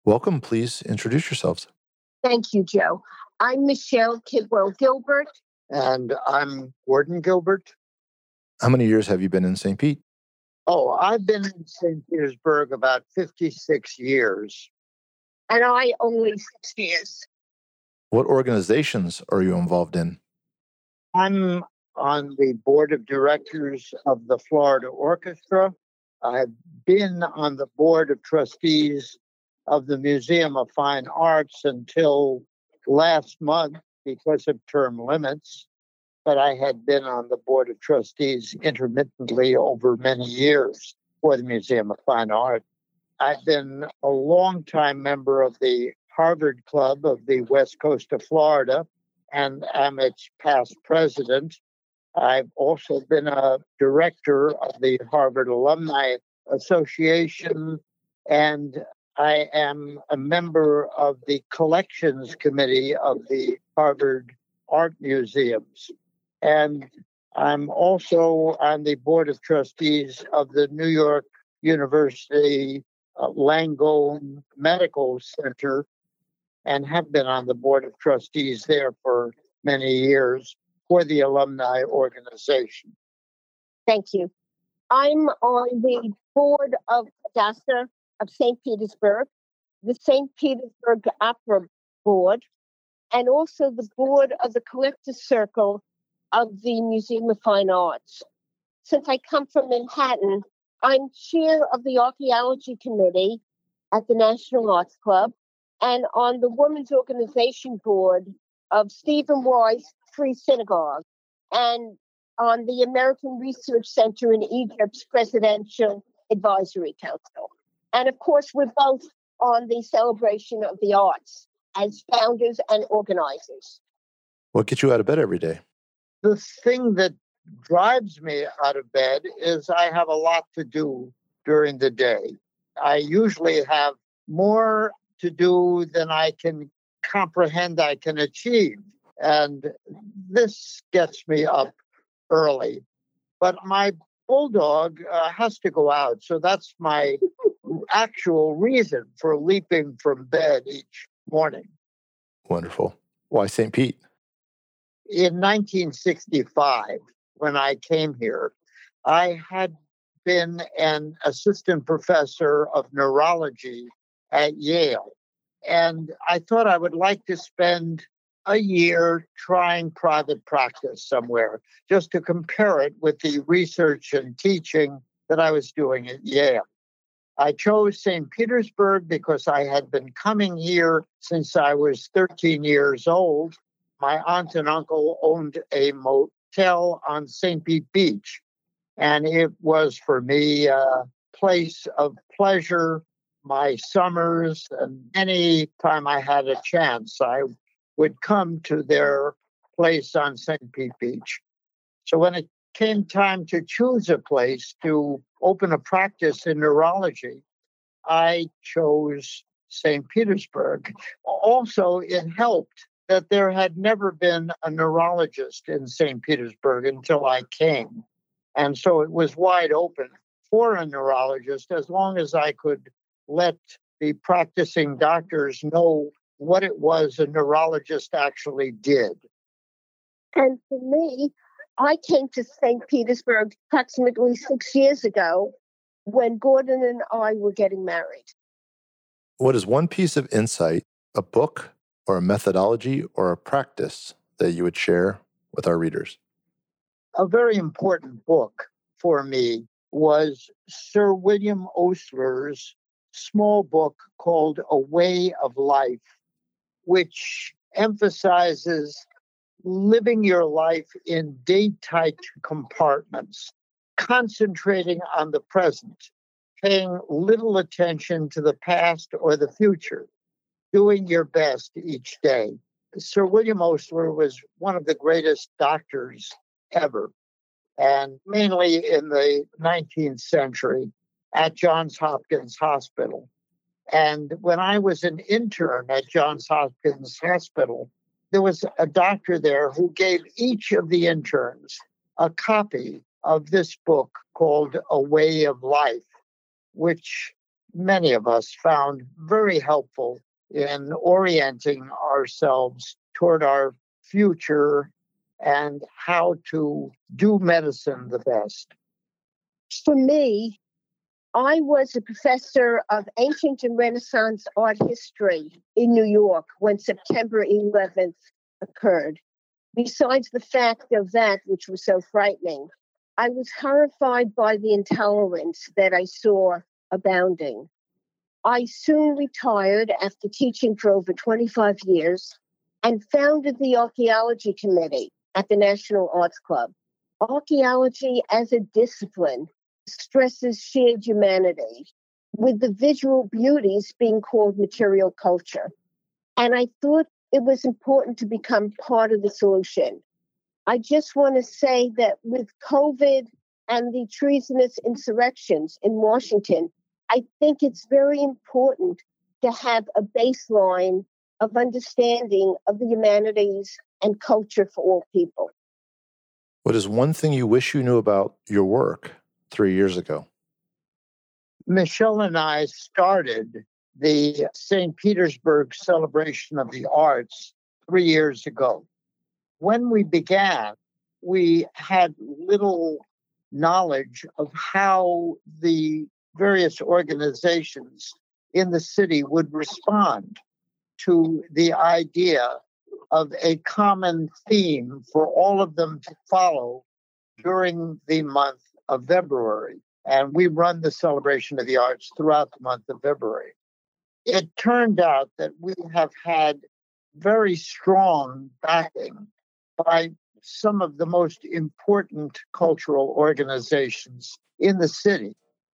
Welcome. Please introduce yourselves. Thank you, Joe. I'm Michelle Kidwell Gilbert. And I'm Gordon Gilbert. How many years have you been in St. Pete? Oh, I've been in St. Petersburg about 56 years. And I only 6 years. What organizations are you involved in? I'm on the board of directors of the Florida Orchestra. I've been on the board of trustees of the Museum of Fine Arts until last month because of term limits. But I had been on the board of trustees intermittently over many years for the Museum of Fine Art. I've been a longtime member of the Harvard Club of the West Coast of Florida and am its past president. I've also been a director of the Harvard Alumni Association, and I am a member of the collections committee of the Harvard Art Museums. And I'm also on the board of trustees of the New York University Langone Medical Center and have been on the board of trustees there for many years for the alumni organization. Thank you. I'm on the board of Hadassah of St. Petersburg, the St. Petersburg Opera Board, and also the board of the Collectors Circle of the Museum of Fine Arts. Since I come from Manhattan, I'm chair of the Archaeology Committee at the National Arts Club and on the Women's Organization Board of Stephen Wise Free Synagogue and on the American Research Center in Egypt's Presidential Advisory Council. And of course, we're both on the Celebration of the Arts as founders and organizers. What gets you out of bed every day? The thing that drives me out of bed is I have a lot to do during the day. I usually have more to do than I can comprehend I can achieve. And this gets me up early. But my bulldog has to go out. So that's my actual reason for leaping from bed each morning. Wonderful. Why St. Pete? In 1965, when I came here, I had been an assistant professor of neurology at Yale. And I thought I would like to spend a year trying private practice somewhere, just to compare it with the research and teaching that I was doing at Yale. I chose St. Petersburg because I had been coming here since I was 13 years old. My aunt and uncle owned a motel on St. Pete Beach, and it was for me a place of pleasure. My summers and any time I had a chance, I would come to their place on St. Pete Beach. So when it came time to choose a place to open a practice in neurology, I chose St. Petersburg. Also, it helped that there had never been a neurologist in St. Petersburg until I came. And so it was wide open for a neurologist as long as I could let the practicing doctors know what it was a neurologist actually did. And for me, I came to St. Petersburg approximately 6 years ago when Gordon and I were getting married. What is one piece of insight, a book, or a methodology, or a practice that you would share with our readers? A very important book for me was Sir William Osler's small book called A Way of Life, which emphasizes living your life in date-tight compartments, concentrating on the present, paying little attention to the past or the future, doing your best each day. Sir William Osler was one of the greatest doctors ever, and mainly in the 19th century at Johns Hopkins Hospital. And when I was an intern at Johns Hopkins Hospital, there was a doctor there who gave each of the interns a copy of this book called A Way of Life, which many of us found very helpful in orienting ourselves toward our future and how to do medicine the best. For me, I was a professor of ancient and Renaissance art history in New York when September 11th occurred. Besides the fact of that, which was so frightening, I was horrified by the intolerance that I saw abounding. I soon retired after teaching for over 25 years and founded the Archaeology Committee at the National Arts Club. Archaeology as a discipline stresses shared humanity, with the visual beauties being called material culture. And I thought it was important to become part of the solution. I just want to say that with COVID and the treasonous insurrections in Washington, I think it's very important to have a baseline of understanding of the humanities and culture for all people. What is one thing you wish you knew about your work 3 years ago? Michelle and I started the St. Petersburg Celebration of the Arts 3 years ago. When we began, we had little knowledge of how the various organizations in the city would respond to the idea of a common theme for all of them to follow during the month of February. And we run the Celebration of the Arts throughout the month of February. It turned out that we have had very strong backing by some of the most important cultural organizations in the city.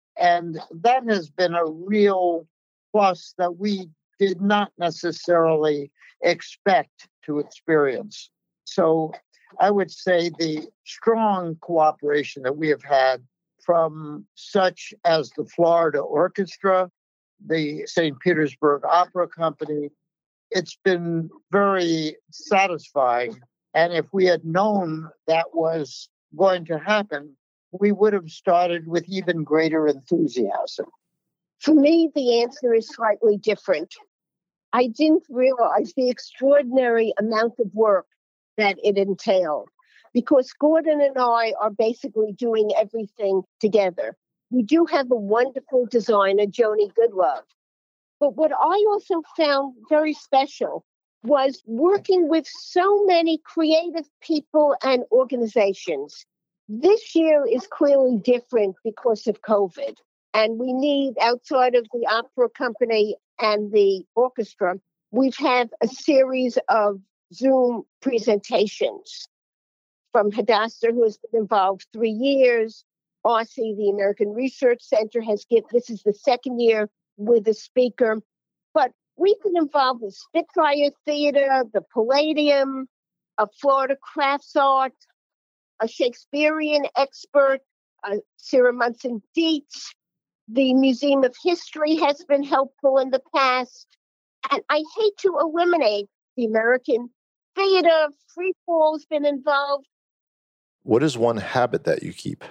And that has been a real plus that we did not necessarily expect to experience. So I would say the strong cooperation that we have had from such as the Florida Orchestra, the St. Petersburg Opera Company, it's been very satisfying. And if we had known that was going to happen, we would have started with even greater enthusiasm. For me, the answer is slightly different. I didn't realize the extraordinary amount of work that it entailed because Gordon and I are basically doing everything together. We do have a wonderful designer, Joni Goodlove. But what I also found very special was working with so many creative people and organizations. This year is clearly different because of COVID. And we need, outside of the opera company and the orchestra, we've had a series of Zoom presentations from Hadassah, who has been involved 3 years. ARCI, the American Research Center, has given, this is the second year with a speaker. But we've been involved with Spitfire Theater, the Palladium, a Florida Crafts Art, a Shakespearean expert, Sarah Munson Dietz. The Museum of History has been helpful in the past. And I hate to eliminate the American Theater. Free Fall's been involved. What is one habit that you keep?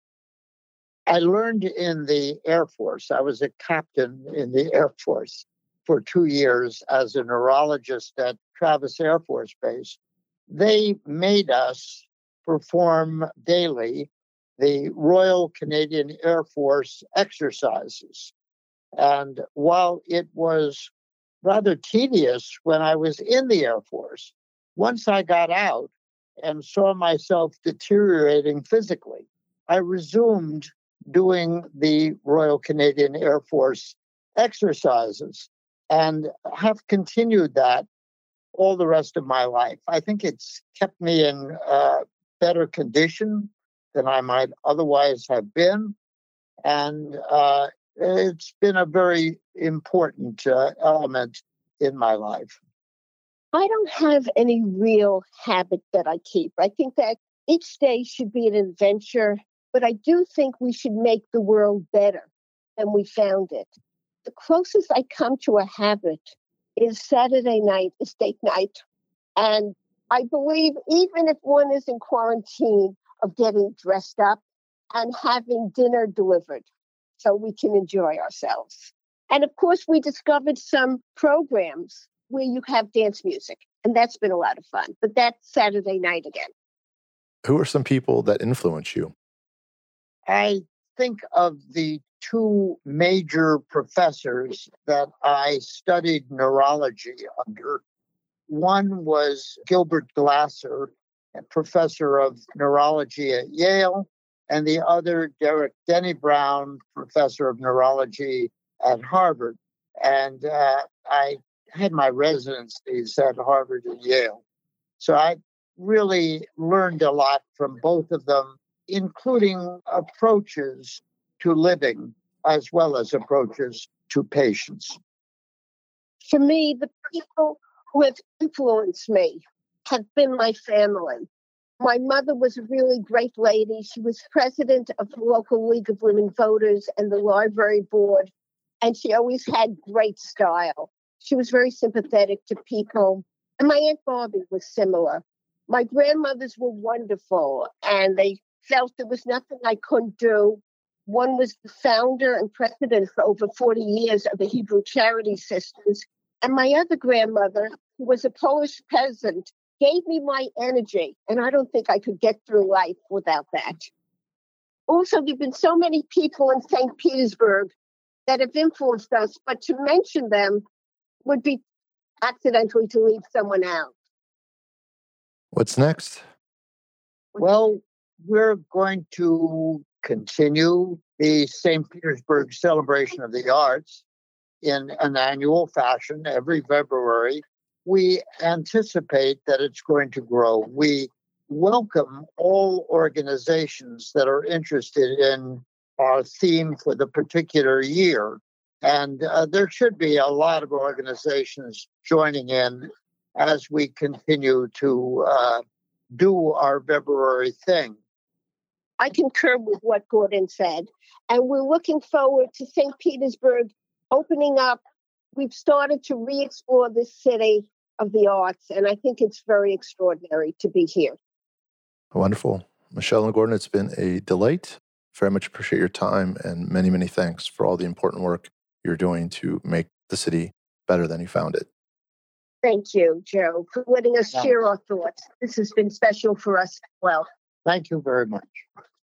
I learned in the Air Force. I was a captain in the Air Force for 2 years as a neurologist at Travis Air Force Base. They made us perform daily the Royal Canadian Air Force exercises. And while it was rather tedious when I was in the Air Force, once I got out and saw myself deteriorating physically, I resumed doing the Royal Canadian Air Force exercises and have continued that all the rest of my life. I think it's kept me in better condition than I might otherwise have been. And it's been a very important element in my life. I don't have any real habit that I keep. I think that each day should be an adventure, but I do think we should make the world better than we found it. The closest I come to a habit is Saturday night is date night. And I believe even if one is in quarantine, of getting dressed up and having dinner delivered so we can enjoy ourselves. And of course, we discovered some programs where you have dance music, and that's been a lot of fun. But that's Saturday night again. Who are some people that influence you? I think of the two major professors that I studied neurology under. One was Gilbert Glasser, a professor of neurology at Yale, and the other, Derek Denny Brown, professor of neurology at Harvard. And I had my residencies at Harvard and Yale. So I really learned a lot from both of them, including approaches to living as well as approaches to patients. For me, the people who have influenced me have been my family. My mother was a really great lady. She was president of the local League of Women Voters and the library board, and she always had great style. She was very sympathetic to people. And my Aunt Barbie was similar. My grandmothers were wonderful, and they felt there was nothing I couldn't do. One was the founder and president for over 40 years of the Hebrew Charity Sisters. And my other grandmother, who was a Polish peasant, gave me my energy. And I don't think I could get through life without that. Also, there have been so many people in St. Petersburg that have influenced us, but to mention them would be accidentally to leave someone out. What's next? Well, we're going to continue the St. Petersburg Celebration of the Arts in an annual fashion every February. We anticipate that it's going to grow. We welcome all organizations that are interested in our theme for the particular year. And there should be a lot of organizations joining in as we continue to do our February thing. I concur with what Gordon said. And we're looking forward to St. Petersburg opening up. We've started to re-explore this city of the arts, and I think it's very extraordinary to be here. Wonderful. Michelle and Gordon, it's been a delight. Very much appreciate your time, and many, many thanks for all the important work you're doing to make the city better than you found it. Thank you, Joe, for letting us share our thoughts. This has been special for us as well. Thank you very much.